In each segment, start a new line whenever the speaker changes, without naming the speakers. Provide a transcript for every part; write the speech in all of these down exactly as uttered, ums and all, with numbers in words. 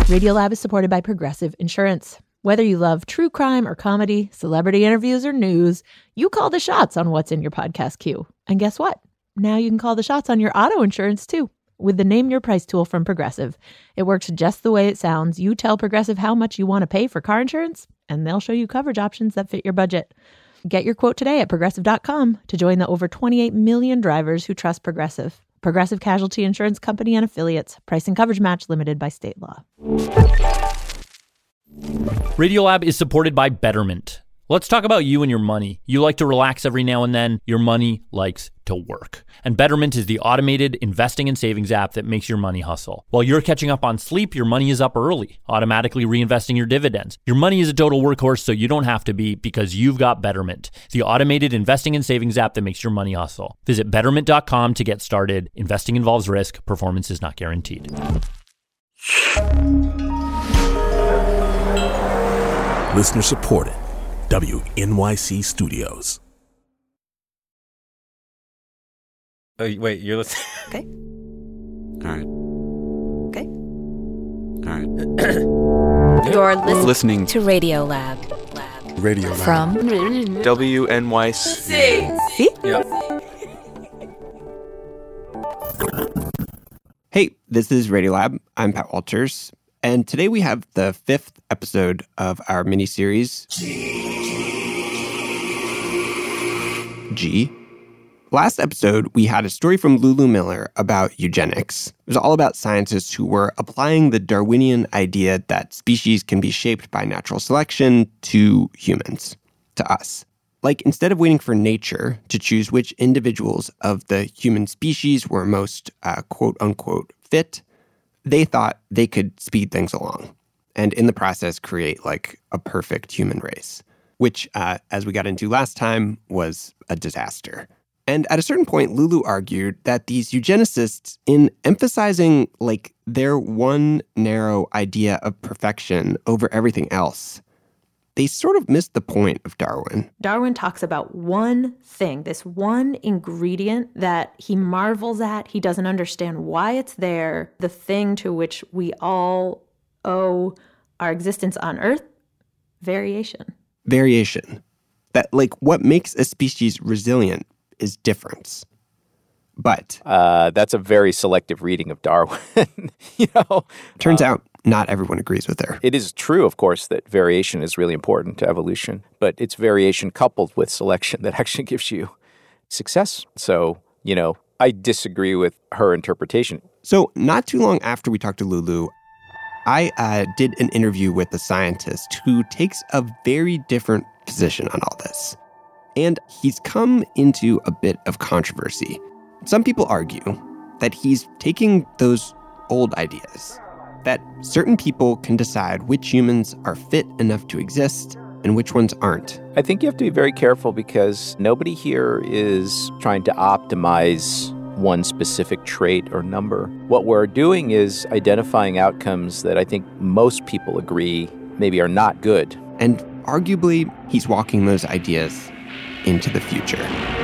Radiolab is supported by Progressive Insurance. Whether you love true crime or comedy, celebrity interviews or news, you call the shots on what's in your podcast queue. And guess what? Now you can call the shots on your auto insurance too with the Name Your Price tool from Progressive. It works just the way it sounds. You tell Progressive how much you want to pay for car insurance, and they'll show you coverage options that fit your budget. Get your quote today at progressive dot com to join the over twenty-eight million drivers who trust Progressive. Progressive Casualty Insurance Company and Affiliates. Price and coverage match limited by state law.
Radiolab is supported by Betterment. Let's talk about you and your money. You like to relax every now and then. Your money likes to work. And Betterment is the automated investing and savings app that makes your money hustle. While you're catching up on sleep, your money is up early, automatically reinvesting your dividends. Your money is a total workhorse, so you don't have to be, because you've got Betterment, the automated investing and savings app that makes your money hustle. Visit betterment dot com to get started. Investing involves risk. Performance is not guaranteed.
Listener supported. W N Y C Studios.
Oh, wait, you're listening?
Okay.
All right.
Okay.
All right.
You're listening,
listening
to Radiolab. Lab.
Radio Lab.
From
W N Y C.
See?
Yeah.
Hey, this is Radiolab. I'm Pat Walters. And today we have the fifth episode of our miniseries, G. Last episode, we had a story from Lulu Miller about eugenics. It was all about scientists who were applying the Darwinian idea that species can be shaped by natural selection to humans, to us. Like, instead of waiting for nature to choose which individuals of the human species were most, uh, quote-unquote, fit, they thought they could speed things along and in the process create like a perfect human race, which, uh, as we got into last time, was a disaster. And at a certain point, Lulu argued that these eugenicists, in emphasizing like their one narrow idea of perfection over everything else, they sort of missed the point of Darwin.
Darwin talks about one thing, this one ingredient that he marvels at. He doesn't understand why it's there, the thing to which we all owe our existence on Earth, variation.
Variation. That, like, what makes a species resilient is difference. But
uh, that's a very selective reading of Darwin. you know,
turns
uh,
out not everyone agrees with her.
It is true, of course, that variation is really important to evolution, but it's variation coupled with selection that actually gives you success. So, you know, I disagree with her interpretation.
So not too long after we talked to Lulu, I uh, did an interview with a scientist who takes a very different position on all this. And he's come into a bit of controversy. Some people argue that he's taking those old ideas, that certain people can decide which humans are fit enough to exist and which ones aren't.
I think you have to be very careful because nobody here is trying to optimize one specific trait or number. What we're doing is identifying outcomes that I think most people agree maybe are not good.
And arguably, he's walking those ideas into the future.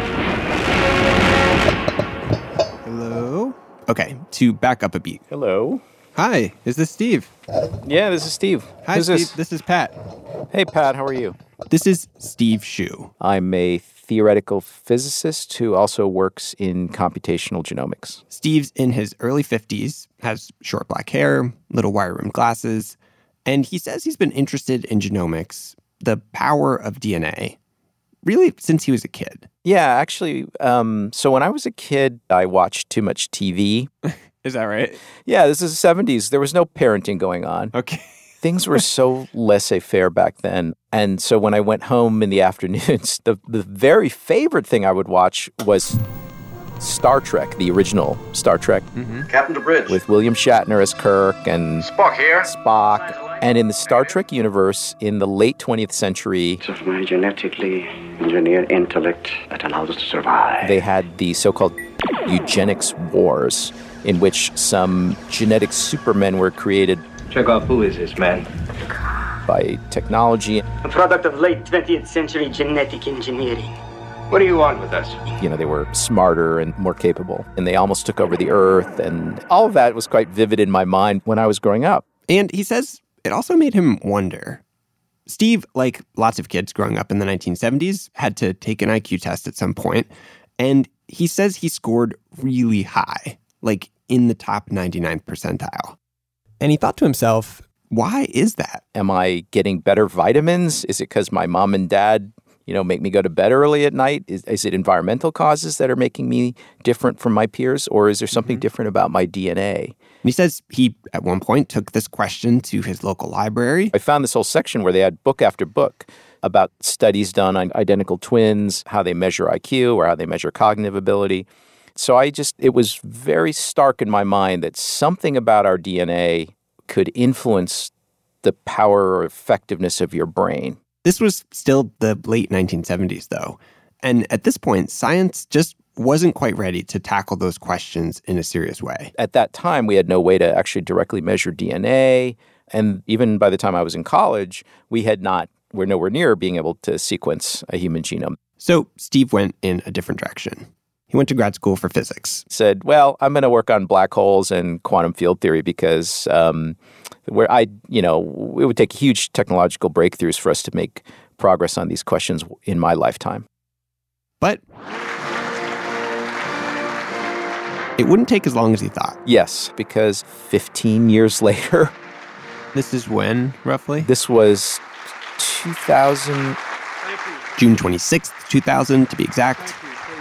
Hello? Okay, to back up a beat.
Hello.
Hi, is this Steve?
Yeah, this is Steve.
Hi,
Who's
Steve.
This?
This is Pat.
Hey, Pat, how are you?
This is Steve Hsu.
I'm a theoretical physicist who also works in computational genomics.
Steve's in his early fifties, has short black hair, little wire-rimmed glasses, and he says he's been interested in genomics, the power of D N A, really since he was a kid.
Yeah, actually, um, so when I was a kid, I watched too much T V.
Is that right?
Yeah, this is the seventies. There was no parenting going on.
Okay.
Things were so laissez-faire back then. And so when I went home in the afternoons, the, the very favorite thing I would watch was Star Trek, the original Star Trek.
Mm-hmm. Captain to bridge.
With William Shatner as Kirk and
Spock here.
Spock. And in the Star Trek universe, in the late twentieth century,
it's of my genetically engineered intellect that allows us to survive.
They had the so-called eugenics wars, in which some genetic supermen were created.
Check off, who is this man?
By technology.
A product of late twentieth century genetic engineering.
What do you want with us?
You know, they were smarter and more capable, and they almost took over the Earth, and all of that was quite vivid in my mind when I was growing up.
And he says it also made him wonder. Steve, like lots of kids growing up in the nineteen seventies, had to take an I Q test at some point, and he says he scored really high, like in the top ninety-ninth percentile. And he thought to himself, why is that?
Am I getting better vitamins? Is it because my mom and dad, you know, make me go to bed early at night? Is, is it environmental causes that are making me different from my peers? Or is there something mm-hmm. different about my D N A?
And he says he, at one point, took this question to his local library.
I found this whole section where they had book after book about studies done on identical twins, how they measure I Q or how they measure cognitive ability. So I just, it was very stark in my mind that something about our D N A could influence the power or effectiveness of your brain.
This was still the late nineteen seventies, though. And at this point, science just wasn't quite ready to tackle those questions in a serious way.
At that time, we had no way to actually directly measure D N A. And even by the time I was in college, we had not, we're nowhere near being able to sequence a human genome.
So Steve went in a different direction. He went to grad school for physics.
Said, well, I'm going to work on black holes and quantum field theory because um, where I, you know, it would take huge technological breakthroughs for us to make progress on these questions in my lifetime.
But it wouldn't take as long as he thought.
Yes, because fifteen years later.
This is when, roughly?
This was two thousand.
June twenty-sixth, two thousand, to be exact.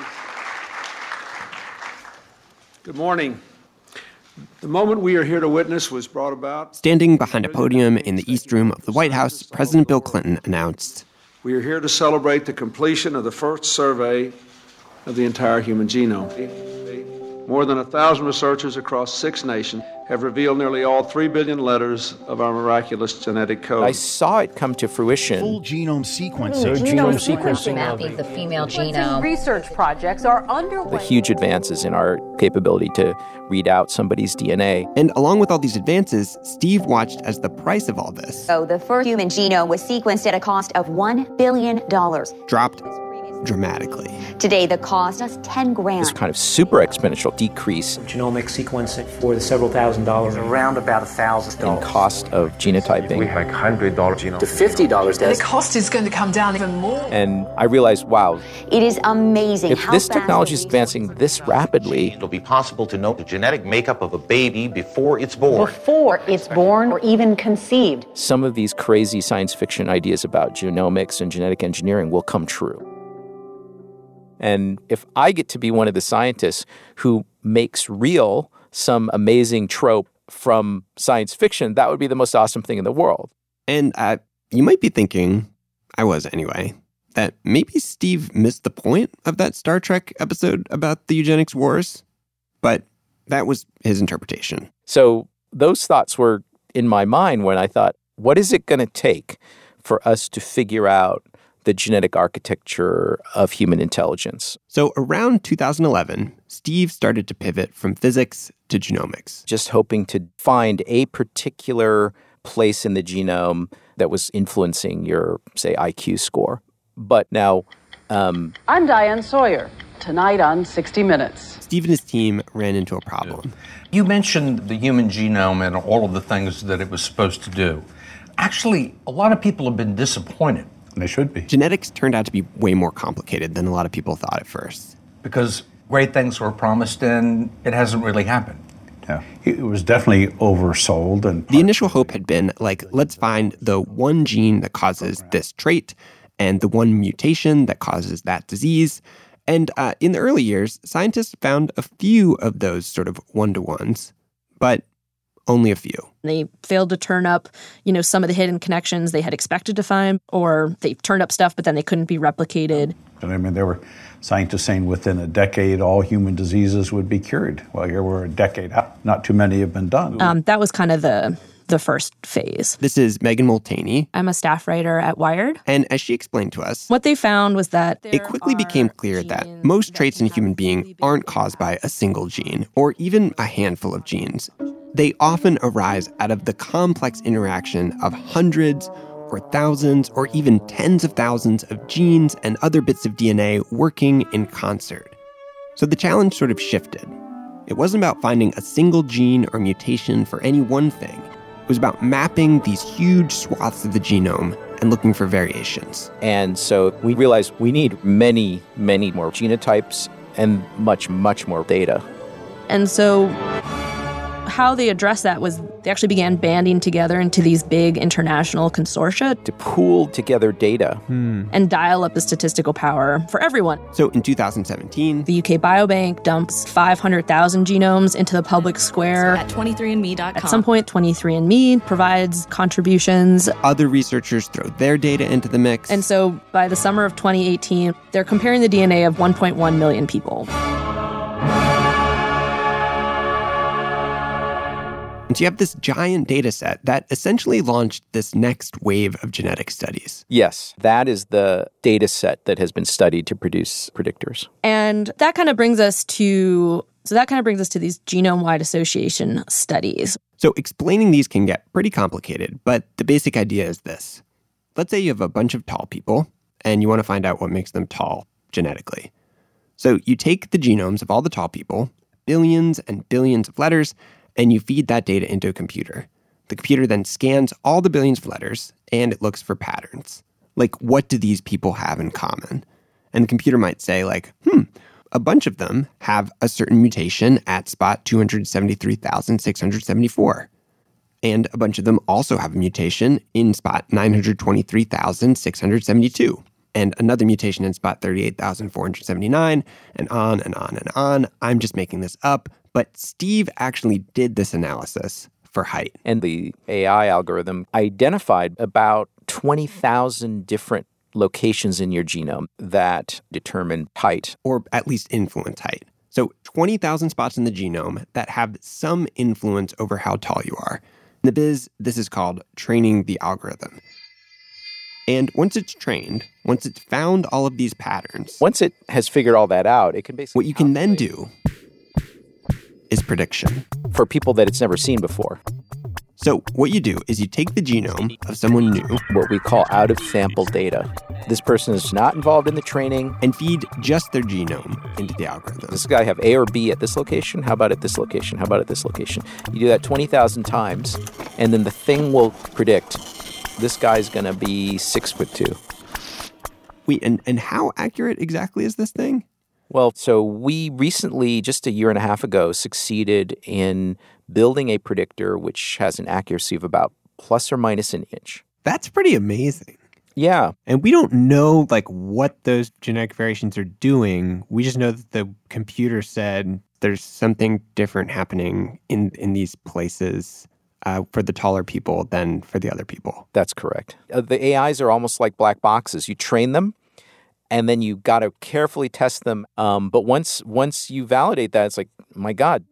Good morning. The moment we are here to witness was brought about.
Standing behind a podium in the East Room of the White House, President Bill Clinton announced,
we are here to celebrate the completion of the first survey of the entire human genome. More than a thousand researchers across six nations have revealed nearly all three billion letters of our miraculous genetic code.
I saw it come to fruition.
Full genome sequencing.
Full genome, genome sequencing mapping the female genome. Research projects are underway.
The huge advances in our capability to read out somebody's D N A.
And along with all these advances, Steve watched as the price of all this.
So the first human genome was sequenced at a cost of one billion dollars.
Dropped dramatically.
Today, the cost is ten grand.
This kind of super exponential decrease.
Genomic sequencing for the several thousand dollars, around about a thousand dollars.
In cost of genotyping.
We have one hundred dollars genome.
To fifty dollars.
And the cost is going to come down even more.
And I realized, wow.
It is amazing
if
how
this
fast
technology is advancing this rapidly.
It'll be possible to know the genetic makeup of a baby before it's born.
Before it's born or even conceived.
Some of these crazy science fiction ideas about genomics and genetic engineering will come true. And if I get to be one of the scientists who makes real some amazing trope from science fiction, that would be the most awesome thing in the world.
And uh, you might be thinking, I was anyway, that maybe Steve missed the point of that Star Trek episode about the eugenics wars. But that was his interpretation.
So those thoughts were in my mind when I thought, what is it going to take for us to figure out the genetic architecture of human intelligence?
So around two thousand eleven, Steve started to pivot from physics to genomics.
Just hoping to find a particular place in the genome that was influencing your, say, I Q score. But now... Um,
I'm Diane Sawyer. Tonight on sixty minutes.
Steve and his team ran into a problem.
You mentioned the human genome and all of the things that it was supposed to do. Actually, a lot of people have been disappointed. They should be.
Genetics turned out to be way more complicated than a lot of people thought at first.
Because great things were promised and it hasn't really happened.
Yeah, it was definitely oversold. And
the initial hope had been, like, let's find the one gene that causes this trait and the one mutation that causes that disease. And uh, in the early years, scientists found a few of those sort of one-to-ones, but only a few.
They failed to turn up, you know, some of the hidden connections they had expected to find, or they turned up stuff, but then they couldn't be replicated.
And I mean, there were scientists saying within a decade, all human diseases would be cured. Well, here we're a decade out. Not too many have been done.
Um, that was kind of the the first phase.
This is Megan Multaney.
I'm a staff writer at Wired.
And as she explained to us,
what they found was that
it quickly became clear that most traits in a human being aren't caused by a single gene or even a handful of genes. They often arise out of the complex interaction of hundreds or thousands or even tens of thousands of genes and other bits of D N A working in concert. So the challenge sort of shifted. It wasn't about finding a single gene or mutation for any one thing. It was about mapping these huge swaths of the genome and looking for variations.
And so we realized we need many, many more genotypes and much, much more data.
And so how they addressed that was they actually began banding together into these big international consortia
to pool together data
hmm.
and dial up the statistical power for everyone.
So in two thousand seventeen,
the U K Biobank dumps five hundred thousand genomes into the public square.
At twenty-three and me dot com.
At some point, twenty-three and me provides contributions.
Other researchers throw their data into the mix.
And so by the summer of twenty eighteen, they're comparing the D N A of one point one million people.
And so you have this giant data set that essentially launched this next wave of genetic studies.
Yes, that is the data set that has been studied to produce predictors.
And that kind of brings us to, so that kind of brings us to these genome-wide association studies.
So explaining these can get pretty complicated, but the basic idea is this. Let's say you have a bunch of tall people, and you want to find out what makes them tall genetically. So you take the genomes of all the tall people, billions and billions of letters, and you feed that data into a computer. The computer then scans all the billions of letters, and it looks for patterns. Like, what do these people have in common? And the computer might say, like, hmm, a bunch of them have a certain mutation at spot two hundred seventy-three thousand six hundred seventy-four. And a bunch of them also have a mutation in spot nine hundred twenty-three thousand six hundred seventy-two. And another mutation in spot thirty-eight thousand four hundred seventy-nine, and on and on and on. I'm just making this up. But Steve actually did this analysis for height.
And the A I algorithm identified about twenty thousand different locations in your genome that determine height.
Or at least influence height. So twenty thousand spots in the genome that have some influence over how tall you are. In the biz, this is called training the algorithm. And once it's trained, once it's found all of these patterns...
Once it has figured all that out, it can basically...
What you can then do is prediction.
For people that it's never seen before.
So what you do is you take the genome of someone new,
what we call out-of-sample data. This person is not involved in the training.
And feed just their genome into the algorithm.
Does this guy have A or B at this location? How about at this location? How about at this location? You do that twenty thousand times, and then the thing will predict this guy's going to be six foot two.
Wait, and, and how accurate exactly is this thing?
Well, so we recently, just a year and a half ago, succeeded in building a predictor which has an accuracy of about plus or minus an inch.
That's pretty amazing.
Yeah.
And we don't know, like, what those genetic variations are doing. We just know that the computer said there's something different happening in, in these places uh, for the taller people than for the other people.
That's correct. Uh, the A Is are almost like black boxes. You train them, and then you got to carefully test them. Um, but once once you validate that, it's like, my God,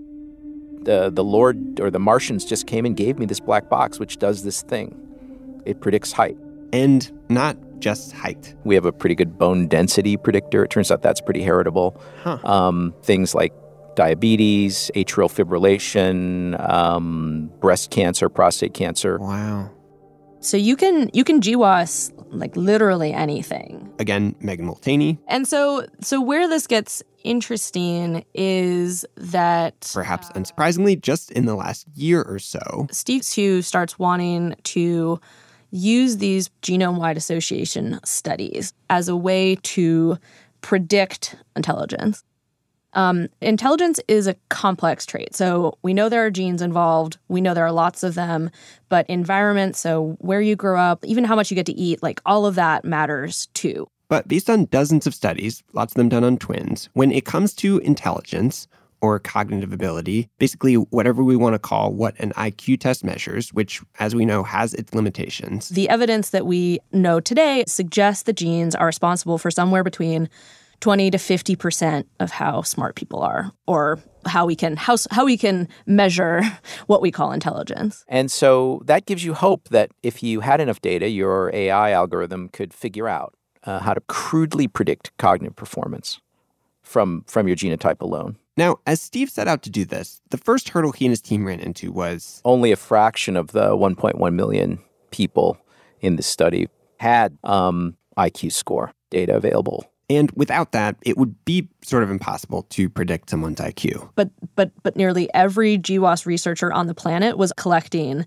the the Lord or the Martians just came and gave me this black box, which does this thing. It predicts height.
And not just height.
We have a pretty good bone density predictor. It turns out that's pretty heritable.
Huh.
Um, things like diabetes, atrial fibrillation, um, breast cancer, prostate cancer.
Wow.
So you can you can G W A S like literally anything.
Again, Megan Multaney.
And so so where this gets interesting is that
perhaps unsurprisingly, just in the last year or so,
Steve Hsu starts wanting to use these genome-wide association studies as a way to predict intelligence. Um, intelligence is a complex trait. So we know there are genes involved. We know there are lots of them. But environment, so where you grow up, even how much you get to eat, like all of that matters too.
But based on dozens of studies, lots of them done on twins, when it comes to intelligence or cognitive ability, basically whatever we want to call what an I Q test measures, which, as we know, has its limitations.
The evidence that we know today suggests that genes are responsible for somewhere between twenty to fifty percent of how smart people are, or how we can how, how we can measure what we call intelligence.
And so that gives you hope that if you had enough data, your A I algorithm could figure out uh, how to crudely predict cognitive performance from from your genotype alone.
Now, as Steve set out to do this, the first hurdle he and his team ran into was
only a fraction of the one point one million people in the study had um, I Q score data available.
And without that, it would be sort of impossible to predict someone's I Q.
But but but nearly every G W A S researcher on the planet was collecting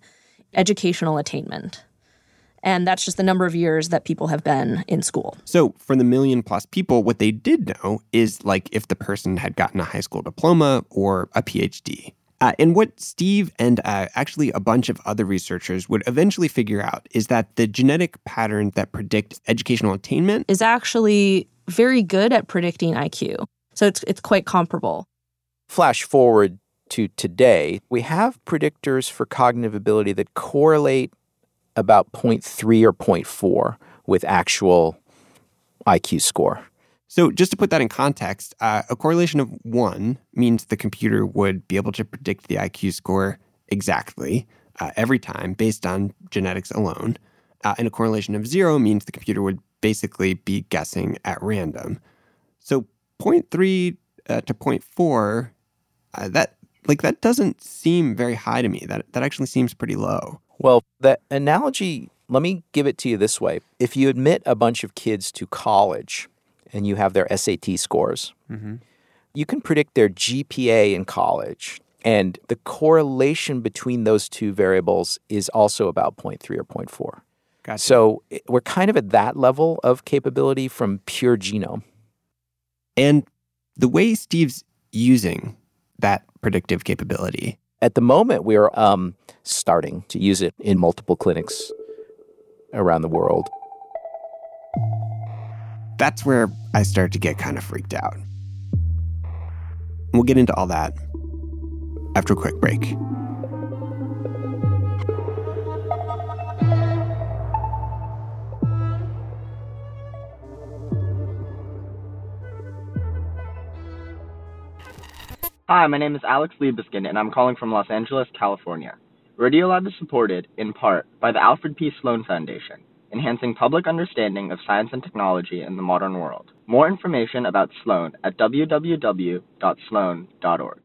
educational attainment. And that's just the number of years that people have been in school.
So for the million plus people, what they did know is like if the person had gotten a high school diploma or a P H D. Uh, and what Steve and uh, actually a bunch of other researchers would eventually figure out is that the genetic patterns that predict educational attainment
is actually very good at predicting I Q. So it's it's quite comparable.
Flash forward to today, we have predictors for cognitive ability that correlate about zero point three or zero point four with actual I Q score.
So just to put that in context, uh, a correlation of one means the computer would be able to predict the I Q score exactly uh, every time based on genetics alone. Uh, and a correlation of zero means the computer would basically be guessing at random. So zero point three uh, to zero point four, uh, that like that doesn't seem very high to me. That that actually seems pretty low.
Well, that analogy, let me give it to you this way. If you admit a bunch of kids to college and you have their S A T scores, mm-hmm. you can predict their G P A in college. And the correlation between those two variables is also about zero point three or zero point four.
Gotcha.
So we're kind of at that level of capability from pure genome.
And the way Steve's using that predictive capability.
At the moment, we are um, starting to use it in multiple clinics around the world.
That's where I start to get kind of freaked out. We'll get into all that after a quick break.
Hi, my name is Alex Liebeskin, and I'm calling from Los Angeles, California. Radiolab is supported, in part, by the Alfred P. Sloan Foundation, enhancing public understanding of science and technology in the modern world. More information about Sloan at w w w dot sloan dot org.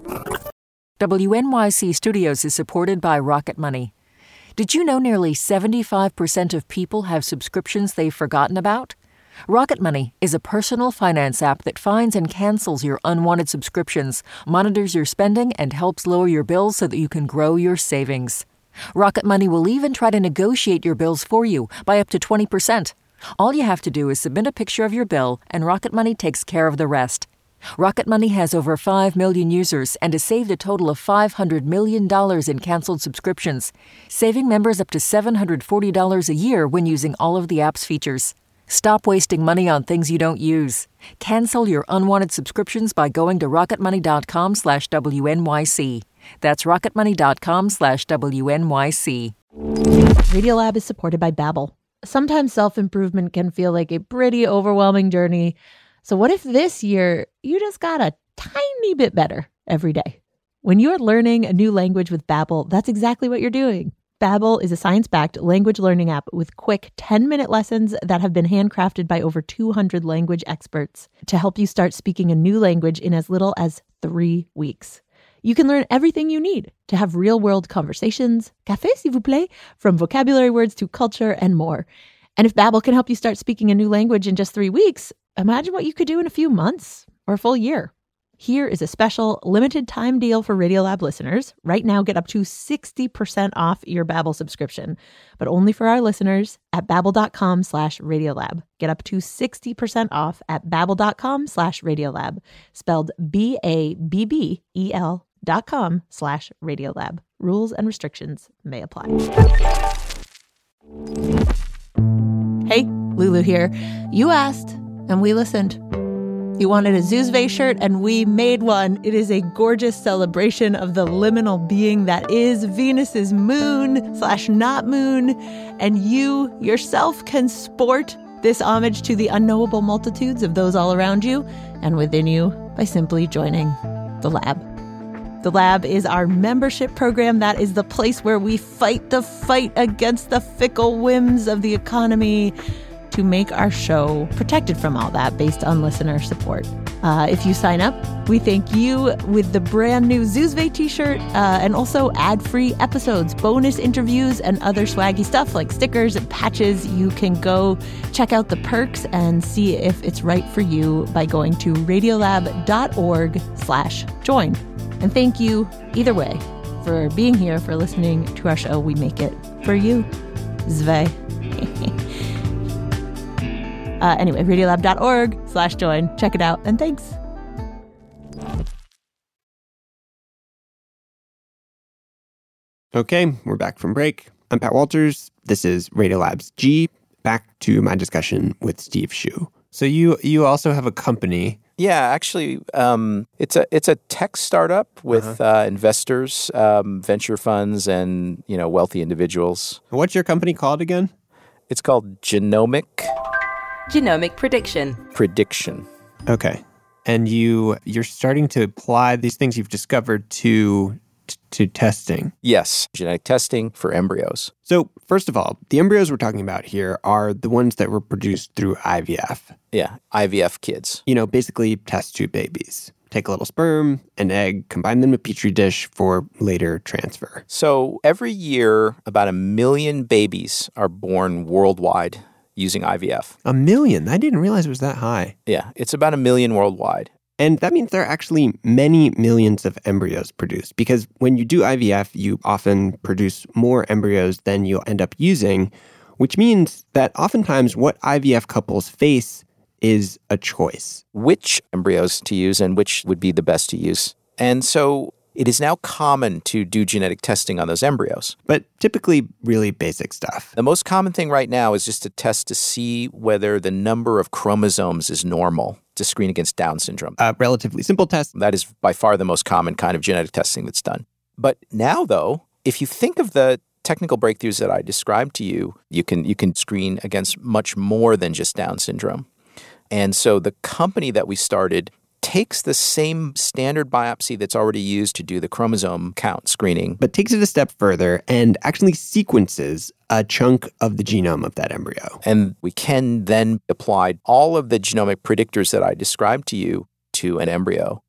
W N Y C Studios is supported by Rocket Money. Did you know nearly seventy-five percent of people have subscriptions they've forgotten about? Rocket Money is a personal finance app that finds and cancels your unwanted subscriptions, monitors your spending, and helps lower your bills so that you can grow your savings. Rocket Money will even try to negotiate your bills for you by up to twenty percent. All you have to do is submit a picture of your bill, and Rocket Money takes care of the rest. Rocket Money has over five million users and has saved a total of five hundred million dollars in canceled subscriptions, saving members up to seven hundred forty dollars a year when using all of the app's features. Stop wasting money on things you don't use. Cancel your unwanted subscriptions by going to rocketmoney.com slash WNYC. That's rocketmoney.com slash WNYC.
Radiolab is supported by Babbel. Sometimes self-improvement can feel like a pretty overwhelming journey. So what if this year you just got a tiny bit better every day? When you're learning a new language with Babbel, that's exactly what you're doing. Babbel is a science-backed language learning app with quick ten-minute lessons that have been handcrafted by over two hundred language experts to help you start speaking a new language in as little as three weeks. You can learn everything you need to have real-world conversations, café s'il vous plaît, from vocabulary words to culture and more. And if Babbel can help you start speaking a new language in just three weeks, imagine what you could do in a few months or a full year. Here is a special limited time deal for Radiolab listeners. Right now, get up to sixty percent off your Babbel subscription, but only for our listeners at babbel.com slash Radiolab. Get up to sixty percent off at babbel.com slash Radiolab, spelled B A B B E L dot com slash Radiolab. Rules and restrictions may apply. Hey, Lulu here. You asked, and we listened. You wanted a Zoozve shirt, and we made one. It is a gorgeous celebration of the liminal being that is Venus's moon slash not moon. And you yourself can sport this homage to the unknowable multitudes of those all around you and within you by simply joining the lab. The Lab is our membership program. That is the place where we fight the fight against the fickle whims of the economy to make our show protected from all that based on listener support. Uh, if you sign up, we thank you with the brand new Zoozve t-shirt uh, and also ad-free episodes, bonus interviews, and other swaggy stuff like stickers and patches. You can go check out the perks and see if it's right for you by going to radiolab.org slash join. And thank you, either way, for for being here, for listening to our show. We make it for you. Zve. uh, anyway, radiolab.org slash join. Check it out, and thanks.
Okay, we're back from break. I'm Pat Walters. This is Radiolab's G. Back to my discussion with Steve Hsu. So you you also have a company.
Yeah, actually, um, it's a it's a tech startup with uh-huh. uh, investors, um, venture funds, and you know wealthy individuals.
What's your company called again?
It's called Genomic
Genomic Prediction.
Prediction.
Okay, and you you're starting to apply these things you've discovered to to testing.
Yes, genetic testing for embryos.
So first of all, the embryos we're talking about here are the ones that were produced through I V F.
Yeah, I V F kids.
You know, basically test tube babies. Take a little sperm, an egg, combine them in a petri dish for later transfer.
So every year, about a million babies are born worldwide using I V F.
A million? I didn't realize it was that high.
Yeah, it's about a million worldwide.
And that means there are actually many millions of embryos produced, because when you do I V F, you often produce more embryos than you end up using, which means that oftentimes what I V F couples face is a choice.
Which embryos to use and which would be the best to use. And so it is now common to do genetic testing on those embryos.
But typically really basic stuff.
The most common thing right now is just to test to see whether the number of chromosomes is normal to screen against Down syndrome.
A relatively simple test.
That is by far the most common kind of genetic testing that's done. But now, though, if you think of the technical breakthroughs that I described to you, you can you can screen against much more than just Down syndrome. And so the company that we started takes the same standard biopsy that's already used to do the chromosome count screening.
But takes it a step further and actually sequences a chunk of the genome of that embryo.
And we can then apply all of the genomic predictors that I described to you to an embryo.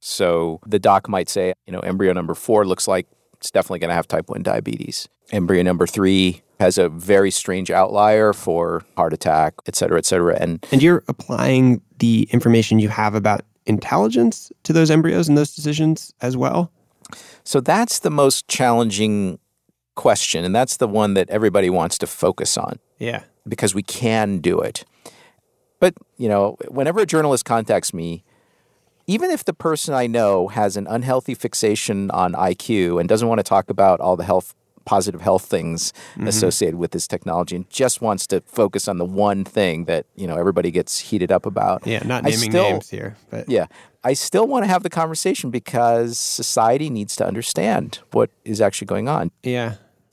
So the doc might say, you know, embryo number four looks like it's definitely going to have type one diabetes. Embryo number three has a very strange outlier for heart attack, et cetera, et cetera. And,
and you're applying the information you have about intelligence to those embryos and those decisions as well?
So that's the most challenging question, and that's the one that everybody wants to focus on.
Yeah.
Because we can do it. But, you know, whenever a journalist contacts me, even if the person I know has an unhealthy fixation on I Q and doesn't want to talk about all the health positive health things mm-hmm. associated with this technology and just wants to focus on the one thing that, you know, everybody gets heated up about.
Yeah, not naming
still,
names here. But
yeah, I still want to have the conversation because society needs to understand what is actually going on.
Yeah.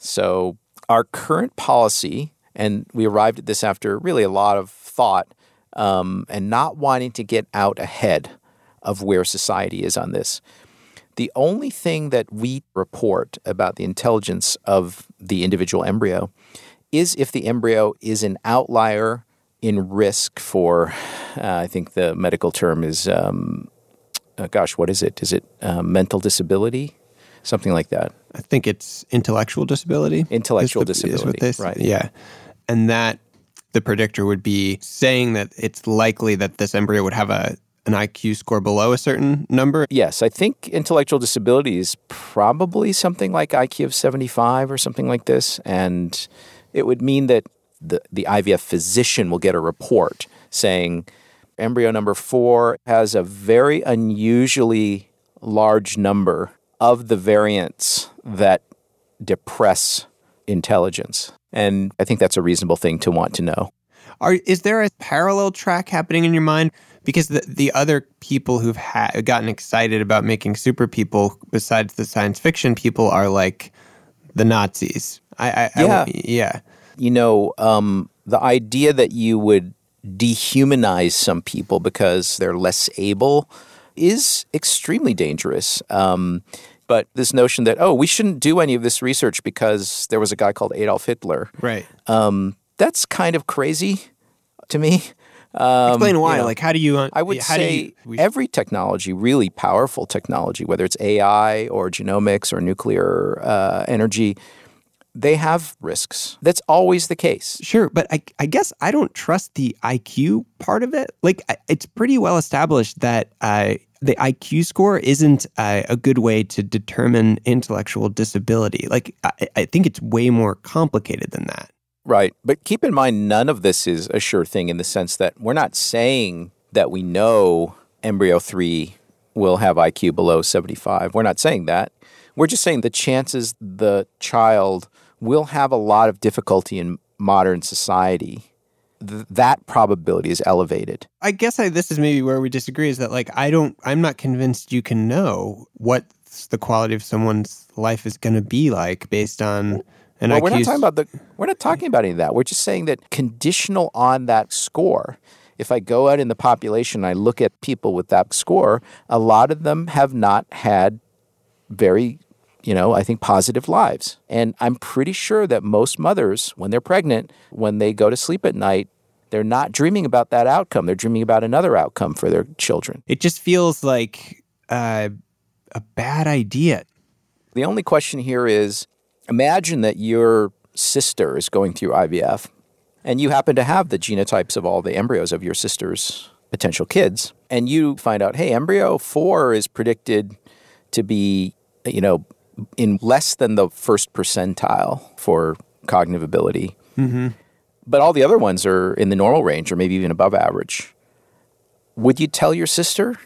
So our current policy, and we arrived at this after really a lot of thought um, and not wanting to get out ahead of where society is on this. The only thing that we report about the intelligence of the individual embryo is if the embryo is an outlier in risk for, uh, I think the medical term is, um, uh, gosh, what is it? Is it uh, mental disability? Something like that.
I think it's intellectual disability.
Intellectual
the,
disability,
is
right.
Yeah. And that the predictor would be saying that it's likely that this embryo would have a an I Q score below a certain number?
Yes, I think intellectual disability is probably something like I Q of seventy-five or something like this. And it would mean that the, the I V F physician will get a report saying embryo number four has a very unusually large number of the variants that depress intelligence. And I think that's a reasonable thing to want to know.
Are, is there a parallel track happening in your mind? Because the, the other people who've ha- gotten excited about making super people, besides the science fiction people, are like the Nazis. I, I,
yeah.
I, yeah.
You know, um, the idea that you would dehumanize some people because they're less able is extremely dangerous. Um, but this notion that, oh, we shouldn't do any of this research because there was a guy called Adolf Hitler.
Right.
Um, that's kind of crazy to me. Um,
Explain why.
You know,
like, how do you? Uh,
I would
how
say
do you, we,
every technology, really powerful technology, whether it's A I or genomics or nuclear uh, energy, they have risks. That's always the case.
Sure, but I, I guess I don't trust the I Q part of it. Like, it's pretty well established that uh, the I Q score isn't a, a good way to determine intellectual disability. Like, I, I think it's way more complicated than that.
Right. But keep in mind, none of this is a sure thing in the sense that we're not saying that we know embryo three will have I Q below seventy-five. We're not saying that. We're just saying the chances the child will have a lot of difficulty in modern society, th- that probability is elevated.
I guess I, this is maybe where we disagree, is that like I don't, I'm not convinced you can know what the quality of someone's life is going to be like based on an
well,
I Q.
We're not talking about the. We're not talking about any of that. We're just saying that conditional on that score. If I go out in the population and I look at people with that score, a lot of them have not had very, you know, I think positive lives. And I'm pretty sure that most mothers, when they're pregnant, when they go to sleep at night, they're not dreaming about that outcome. They're dreaming about another outcome for their children.
It just feels like uh, a bad idea.
The only question here is, imagine that your sister is going through I V F and you happen to have the genotypes of all the embryos of your sister's potential kids. And you find out, hey, embryo four is predicted to be, you know, in less than the first percentile for cognitive ability.
Mm-hmm.
But all the other ones are in the normal range or maybe even above average. Would you tell your sister?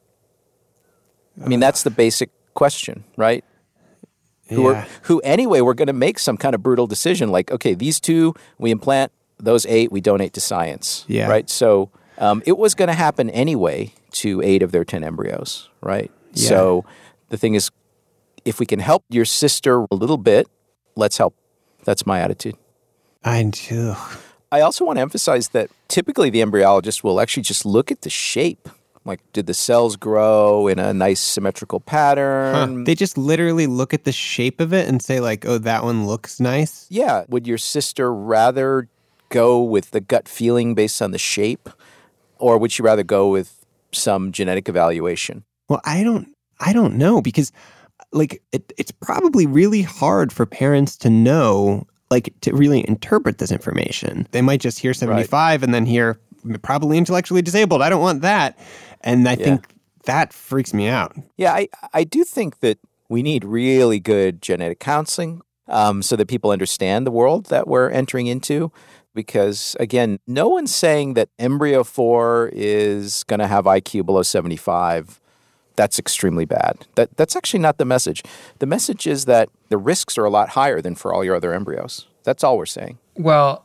I mean, that's the basic question, right?
Yeah.
Who, are, who anyway, we're going to make some kind of brutal decision like, okay, these two we implant, those eight we donate to science,
yeah.
right? So um, it was going to happen anyway to eight of their ten embryos, right?
Yeah.
So the thing is, if we can help your sister a little bit, let's help. That's my attitude.
I do.
I also want to emphasize that typically the embryologist will actually just look at the shape. Like, did the cells grow in a nice symmetrical pattern?
Huh. They just literally look at the shape of it and say like, oh, that one looks nice?
Yeah. Would your sister rather go with the gut feeling based on the shape? Or would she rather go with some genetic evaluation?
Well, I don't, I don't know because like it, it's probably really hard for parents to know, like to really interpret this information. They might just hear seventy-five right. and then hear probably intellectually disabled. I don't want that. And I yeah. think that freaks me out.
Yeah, I, I do think that we need really good genetic counseling um, so that people understand the world that we're entering into. Because, again, no one's saying that embryo four is going to have I Q below seventy-five. That's extremely bad. That That's actually not the message. The message is that the risks are a lot higher than for all your other embryos. That's all we're saying.
Well,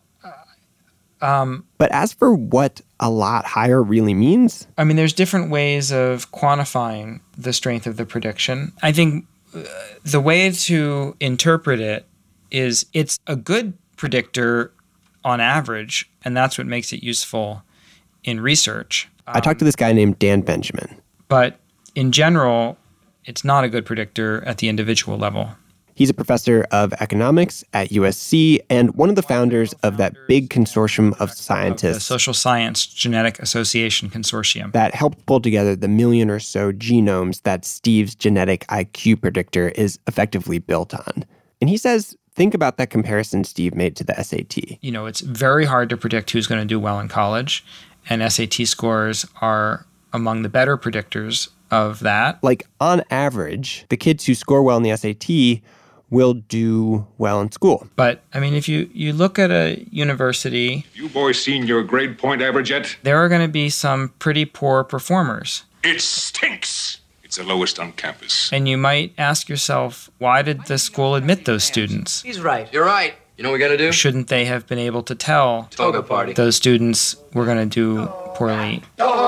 Um,
but as for what a lot higher really means?
I mean, there's different ways of quantifying the strength of the prediction. I think uh, the way to interpret it is it's a good predictor on average, and that's what makes it useful in research. Um,
I talked to this guy named Dan Benjamin.
But in general, it's not a good predictor at the individual level.
He's a professor of economics at U S C and one of the founders of that big consortium of scientists.
The Social Science Genetic Association Consortium.
That helped pull together the million or so genomes that Steve's genetic I Q predictor is effectively built on. And he says, think about that comparison Steve made to the S A T.
You know, it's very hard to predict who's going to do well in college, and S A T scores are among the better predictors of that.
Like, on average, the kids who score well in the S A T will do well in school.
But, I mean, if you, you look at a university...
You boys seen your grade point average yet?
There are going to be some pretty poor performers.
It stinks! It's the lowest on campus.
And you might ask yourself, why did the school admit those students?
He's right. You're right. You know what we got to do?
Shouldn't they have been able to tell
Toga party.
those students were going to do poorly?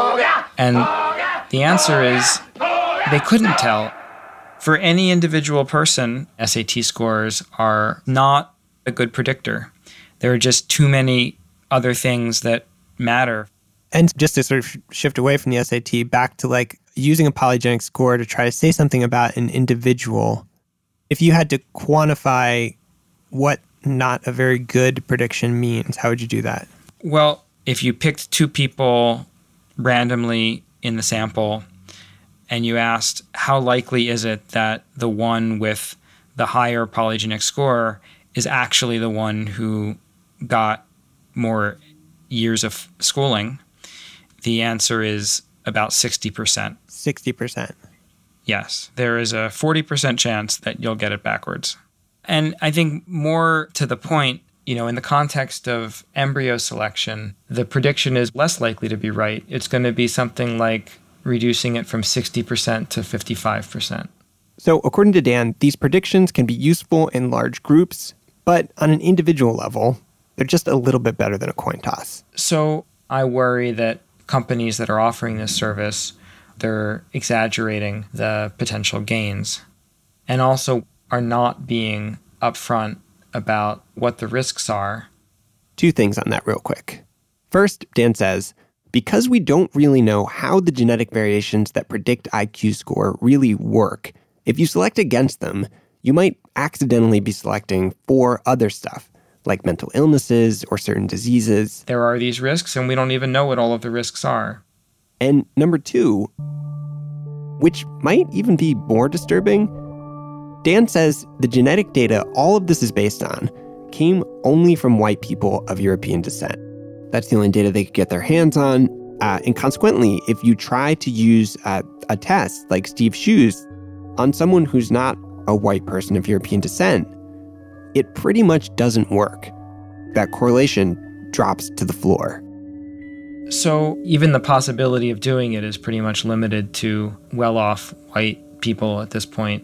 And the answer is they couldn't tell. For any individual person, S A T scores are not a good predictor. There are just too many other things that matter.
And just to sort of shift away from the S A T back to like using a polygenic score to try to say something about an individual, if you had to quantify what not a very good prediction means, how would you do that?
Well, if you picked two people randomly in the sample and you asked how likely is it that the one with the higher polygenic score is actually the one who got more years of schooling, the answer is about sixty percent.
sixty percent.
Yes, there is a forty percent chance that you'll get it backwards. And I think more to the point, you know, in the context of embryo selection, the prediction is less likely to be right. It's going to be something like reducing it from sixty percent to fifty-five percent.
So according to Dan, these predictions can be useful in large groups, but on an individual level, they're just a little bit better than a coin toss.
So I worry that companies that are offering this service, they're exaggerating the potential gains and also are not being upfront about what the risks are.
Two things on that real quick. First, Dan says, because we don't really know how the genetic variations that predict I Q score really work, if you select against them, you might accidentally be selecting for other stuff, like mental illnesses or certain diseases.
There are these risks, and we don't even know what all of the risks are.
And number two, which might even be more disturbing, Dan says the genetic data all of this is based on came only from white people of European descent. That's the only data they could get their hands on. Uh, and consequently, if you try to use uh, a test like Steve's shoes on someone who's not a white person of European descent, it pretty much doesn't work. That correlation drops to the floor.
So even the possibility of doing it is pretty much limited to well-off white people at this point.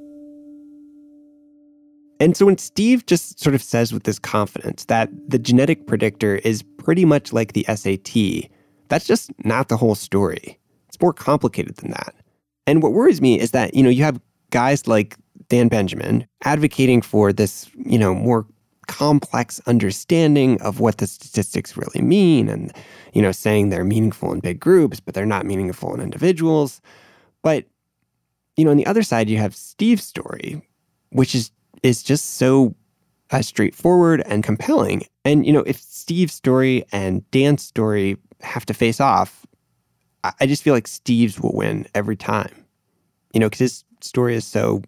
And so when Steve just sort of says with this confidence that the genetic predictor is pretty much like the S A T, that's just not the whole story. It's more complicated than that. And what worries me is that, you know, you have guys like Dan Benjamin advocating for this, you know, more complex understanding of what the statistics really mean and, you know, saying they're meaningful in big groups, but they're not meaningful in individuals. But, you know, on the other side, you have Steve's story, which is is just so uh, straightforward and compelling. And, you know, if Steve's story and Dan's story have to face off, I, I just feel like Steve's will win every time, you know, because his story is so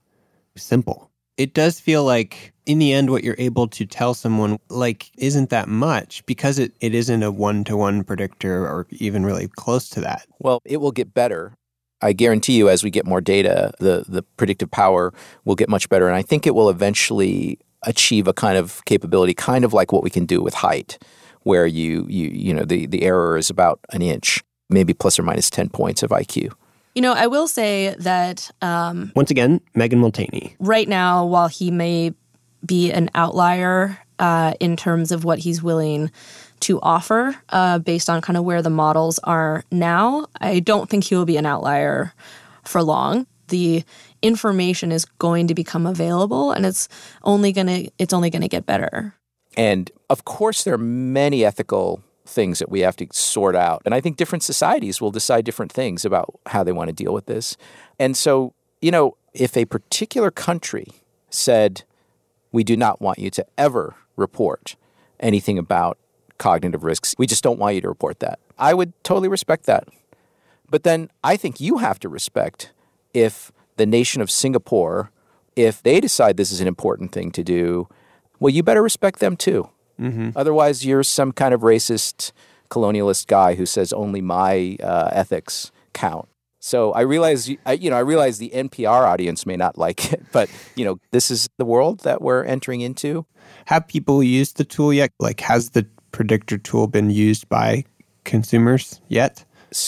simple. It does feel like in the end, what you're able to tell someone like isn't that much because it, it isn't a one-to-one predictor or even really close to that.
Well, it will get better. I guarantee you, as we get more data, the, the predictive power will get much better. And I think it will eventually achieve a kind of capability, kind of like what we can do with height, where you, you, you know, the, the error is about an inch, maybe plus or minus ten points of I Q.
You know, I will say that... Um,
Once again, Megan Multaney.
Right now, while he may be an outlier uh, in terms of what he's willing to offer uh, based on kind of where the models are now, I don't think he will be an outlier for long. The information is going to become available, and it's only going to it's only going to get better.
And of course, there are many ethical things that we have to sort out. And I think different societies will decide different things about how they want to deal with this. And so, you know, if a particular country said, we do not want you to ever report anything about cognitive risks, we just don't want you to report that, I would totally respect that. But then I think you have to respect if the nation of Singapore, if they decide this is an important thing to do, well, you better respect them too. Mm-hmm. Otherwise, you're some kind of racist colonialist guy who says only my uh, ethics count. So I realize, I, you know, I realize the N P R audience may not like it, but you know, this is the world that we're entering into.
Have people used the tool yet? Like, has the predictor tool been used by consumers yet?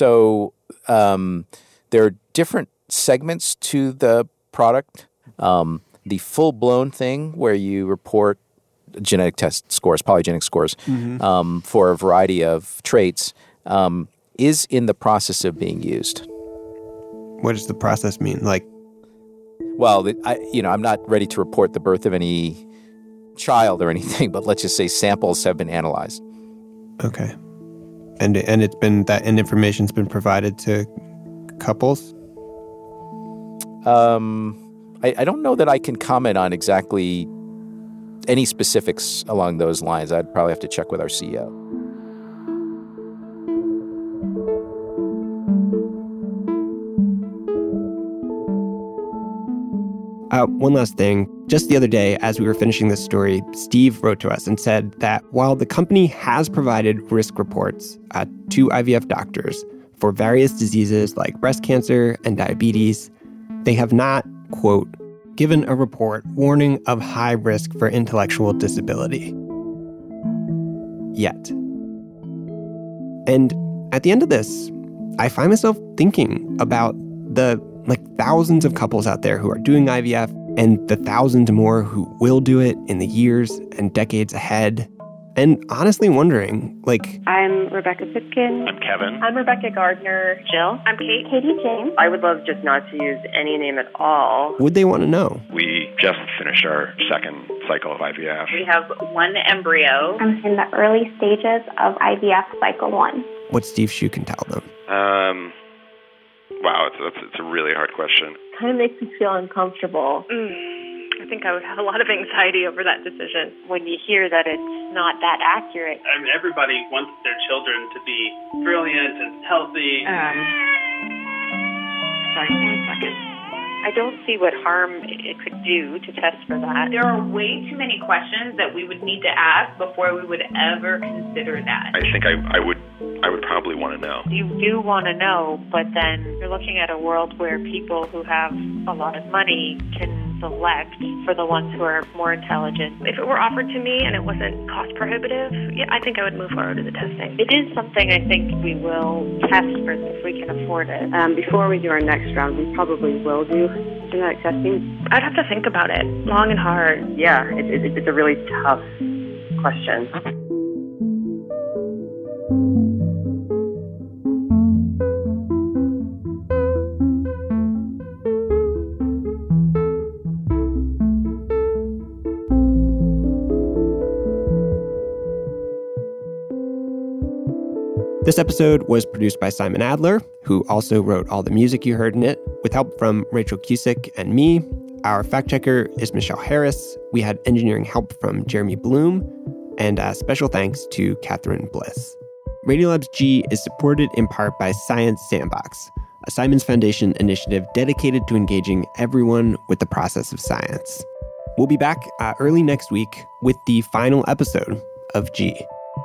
So um, there are different segments to the product. Um, the full-blown thing where you report genetic test scores, polygenic scores, mm-hmm. um, for a variety of traits, um, is in the process of being used.
What does the process mean? Like,
well, the, I, you know, I'm not ready to report the birth of any child or anything, but let's just say samples have been analyzed.
Okay, and and it's been that and information's been provided to couples.
Um, I, I don't know that I can comment on exactly any specifics along those lines. I'd probably have to check with our C E O.
Uh, one last thing. Just the other day, as we were finishing this story, Steve wrote to us and said that while the company has provided risk reports uh, to I V F doctors for various diseases like breast cancer and diabetes, they have not, quote, given a report warning of high risk for intellectual disability. Yet. And at the end of this, I find myself thinking about the like thousands of couples out there who are doing I V F and the thousands more who will do it in the years and decades ahead. And honestly wondering, like...
I'm Rebecca Pitkin.
I'm Kevin.
I'm Rebecca Gardner.
Jill.
I'm Kate. Katie James.
I would love just not to use any name at all.
Would they want to know?
We just finished our second cycle of I V F.
We have one embryo.
I'm in the early stages of I V F cycle one.
What Steve Shue can tell them.
Um, wow, it's, it's, it's a really hard question.
Kind of makes me feel uncomfortable.
Mm. I think I would have a lot of anxiety over that decision.
When you hear that it's not that accurate.
I mean, everybody wants their children to be brilliant and healthy.
Um, sorry, one second. I don't see what harm it could do to test for that.
There are way too many questions that we would need to ask before we would ever consider that.
I think I, I would I would probably want to know.
You do want to know, but then you're looking at a world where people who have a lot of money can select for the ones who are more intelligent.
If it were offered to me and it wasn't cost prohibitive, yeah, I think I would move forward with the testing.
It is something I think we will test for if we can afford it.
Um, before we do our next round, we probably will do genetic testing.
I'd have to think about it long and hard.
Yeah, it, it, it's a really tough question.
This episode was produced by Simon Adler, who also wrote all the music you heard in it, with help from Rachel Cusick and me. Our fact checker is Michelle Harris. We had engineering help from Jeremy Bloom. And uh, special thanks to Catherine Bliss. Radiolab's G is supported in part by Science Sandbox, a Simons Foundation initiative dedicated to engaging everyone with the process of science. We'll be back uh, early next week with the final episode of G.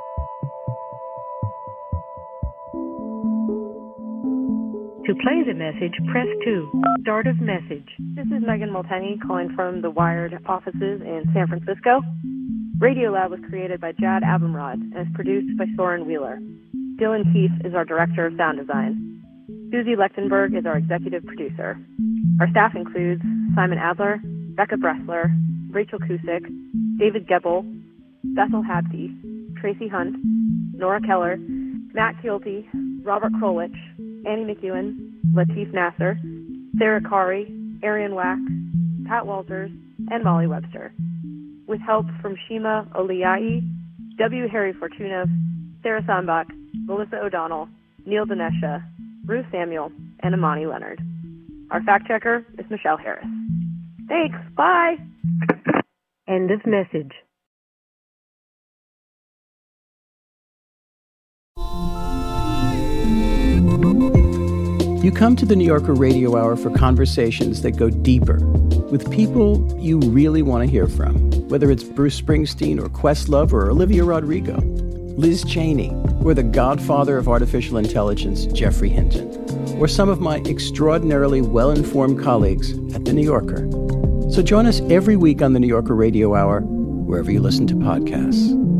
To play the message, press two. Start of message.
This is Megan Multeney calling from the Wired offices in San Francisco. Radiolab was created by Jad Abumrad and is produced by Soren Wheeler. Dylan Heath is our director of sound design. Susie Lechtenberg is our executive producer. Our staff includes Simon Adler, Becca Bressler, Rachel Cusick, David Gebel, Bethel Habte, Tracy Hunt, Nora Keller, Matt Keelty, Robert Krolich, Annie McEwen, Latif Nasser, Sarah Kari, Arian Wack, Pat Walters, and Molly Webster. With help from Shima Oliai, W. Harry Fortuna, Sarah Sandbach, Melissa O'Donnell, Neil Dinesha, Ruth Samuel, and Amani Leonard. Our fact checker is Michelle Harris. Thanks. Bye.
End of message.
You come to the New Yorker Radio Hour for conversations that go deeper with people you really want to hear from, whether it's Bruce Springsteen or Questlove or Olivia Rodrigo, Liz Cheney, or the godfather of artificial intelligence, Geoffrey Hinton, or some of my extraordinarily well-informed colleagues at The New Yorker. So join us every week on the New Yorker Radio Hour, wherever you listen to podcasts.